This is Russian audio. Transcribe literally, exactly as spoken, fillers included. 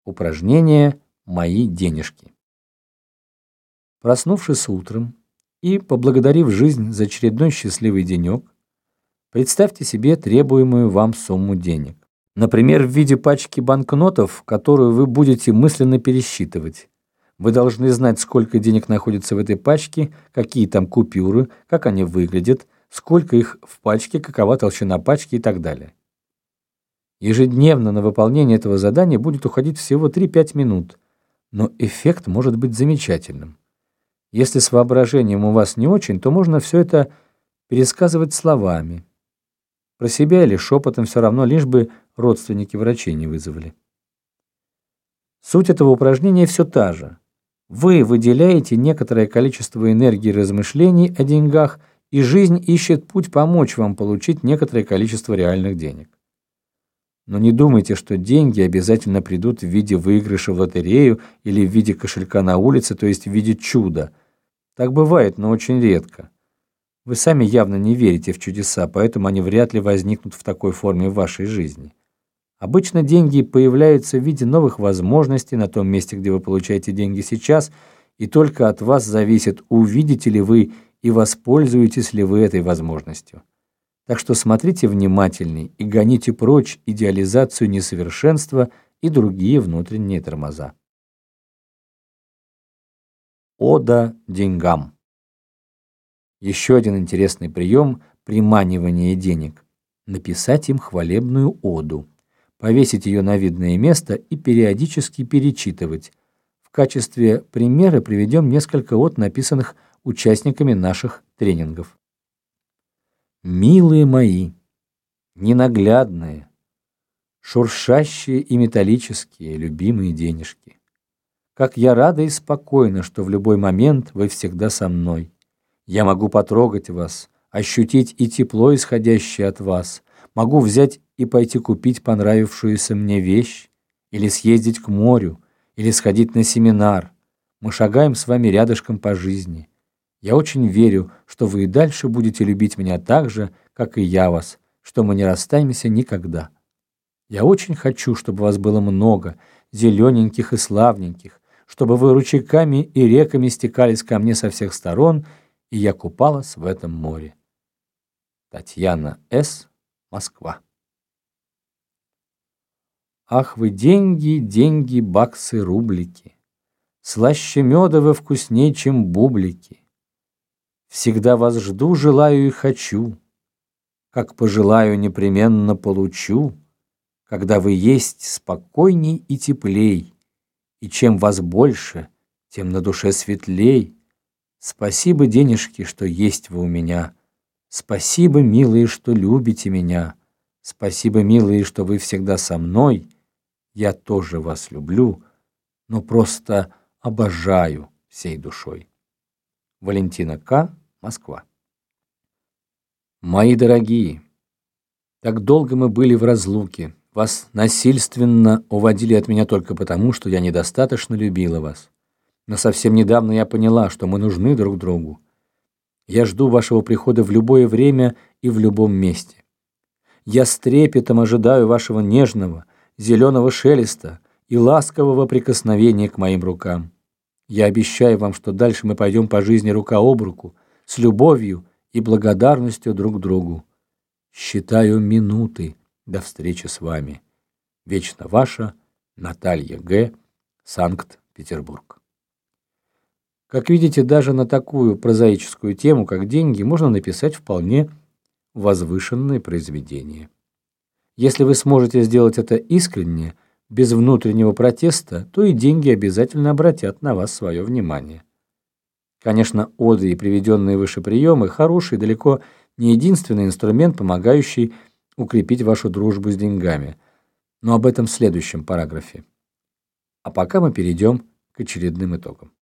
Упражнение «Мои денежки». Проснувшись утром и поблагодарив жизнь за очередной счастливый денек, представьте себе требуемую вам сумму денег. Например, в виде пачки банкнотов, которую вы будете мысленно пересчитывать. Вы должны знать, сколько денег находится в этой пачке, какие там купюры, как они выглядят, сколько их в пачке, какова толщина пачки и так далее. Ежедневно на выполнение этого задания будет уходить всего три-пять минут, но эффект может быть замечательным. Если с воображением у вас не очень, то можно все это пересказывать словами. Про себя или шепотом, все равно, лишь бы родственники врачей не вызвали. Суть этого упражнения все та же. Вы выделяете некоторое количество энергии размышлений о деньгах, и жизнь ищет путь помочь вам получить некоторое количество реальных денег. Но не думайте, что деньги обязательно придут в виде выигрыша в лотерею или в виде кошелька на улице, то есть в виде чуда. Так бывает, но очень редко. Вы сами явно не верите в чудеса, поэтому они вряд ли возникнут в такой форме в вашей жизни. Обычно деньги появляются в виде новых возможностей на том месте, где вы получаете деньги сейчас, и только от вас зависит, увидите ли вы и воспользуетесь ли вы этой возможностью. Так что смотрите внимательней и гоните прочь идеализацию несовершенства и другие внутренние тормоза. Ода деньгам. Еще один интересный прием приманивания денег – написать им хвалебную оду, повесить ее на видное место и периодически перечитывать. В качестве примера приведем несколько от, написанных участниками наших тренингов. Милые мои, ненаглядные, шуршащие и металлические, любимые денежки, как я рада и спокойна, что в любой момент вы всегда со мной. Я могу потрогать вас, ощутить и тепло, исходящее от вас, могу взять и пойти купить понравившуюся мне вещь, или съездить к морю, или сходить на семинар. Мы шагаем с вами рядышком по жизни. Я очень верю, что вы и дальше будете любить меня так же, как и я вас, что мы не расстанемся никогда. Я очень хочу, чтобы вас было много, зелененьких и славненьких, чтобы вы ручейками и реками стекались ко мне со всех сторон, и я купалась в этом море. Татьяна С., Москва. Ах вы деньги, деньги, баксы, рублики, слаще меда вы вкусней, чем бублики. Всегда вас жду, желаю и хочу, как пожелаю, непременно получу, когда вы есть спокойней и теплей, и чем вас больше, тем на душе светлей. Спасибо, денежки, что есть вы у меня. Спасибо, милые, что любите меня. Спасибо, милые, что вы всегда со мной. Я тоже вас люблю, но просто обожаю всей душой. Валентина К., Москва. Мои дорогие, так долго мы были в разлуке. Вас насильственно уводили от меня только потому, что я недостаточно любила вас. Но совсем недавно я поняла, что мы нужны друг другу. Я жду вашего прихода в любое время и в любом месте. Я с трепетом ожидаю вашего нежного, зеленого шелеста и ласкового прикосновения к моим рукам. Я обещаю вам, что дальше мы пойдем по жизни рука об руку, с любовью и благодарностью друг к другу. Считаю минуты до встречи с вами. Вечно ваша Наталья Г., Санкт-Петербург. Как видите, даже на такую прозаическую тему, как деньги, можно написать вполне возвышенное произведение. Если вы сможете сделать это искренне, без внутреннего протеста, то и деньги обязательно обратят на вас свое внимание. Конечно, оды и приведенные выше приемы хороший, далеко не единственный инструмент, помогающий укрепить вашу дружбу с деньгами. Но об этом в следующем параграфе. А пока мы перейдем к очередным итогам.